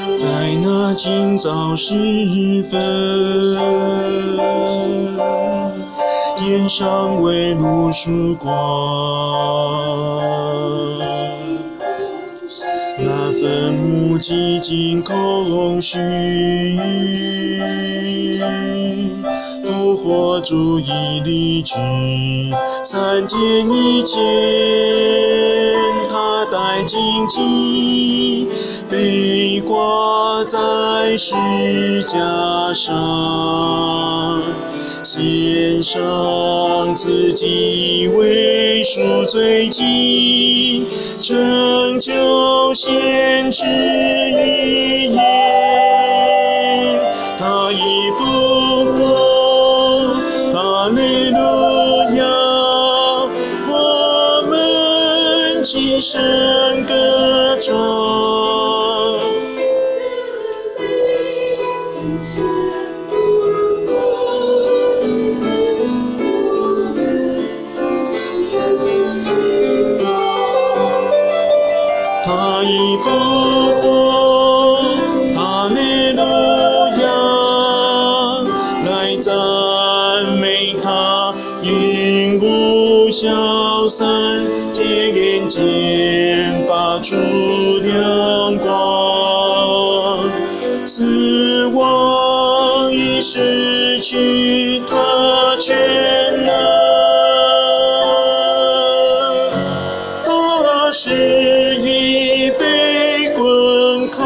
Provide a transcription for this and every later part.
在那清早时分，天上微露曙光，那坟墓寂静空虚，复活主已离去，3天以前他带荆棘，被挂在十架上，献上自己为赎罪祭，拯救先知预言，他已复活，哈利路亚，我们齐声歌唱。他已复活，哈利路亚，来赞美他，云雾消散，天间发出亮光，死亡已失去他全能，大势已被滚开，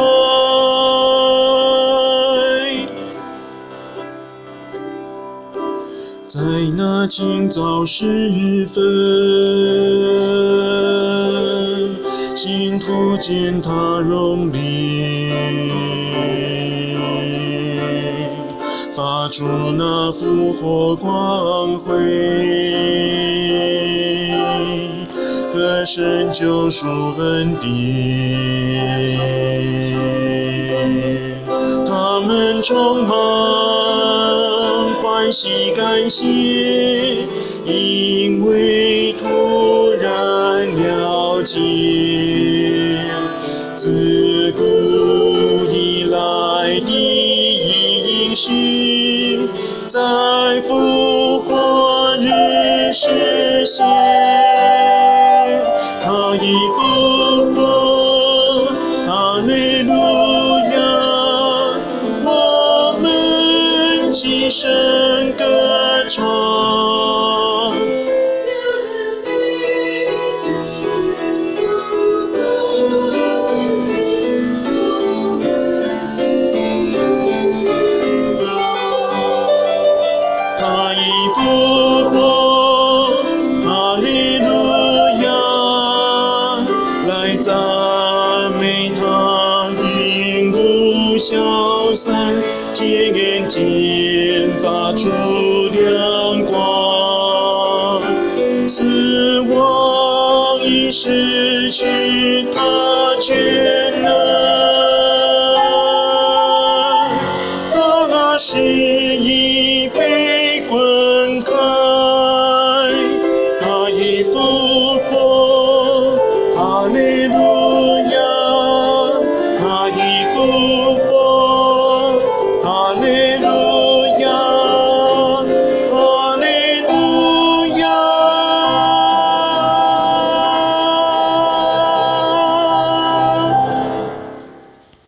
在那清早时分，信徒见他荣灵，发出那复活光辉，歌声救赎恩典，他们充满欢喜感谢，因为突然了解，自古以来的应许，在复活日实现，他已复活，哈利路亚，我们齐声歌唱。他已复活，哈利路亚，来赞美他，云雾消散，天间发出亮光，死亡已失去他全能，大势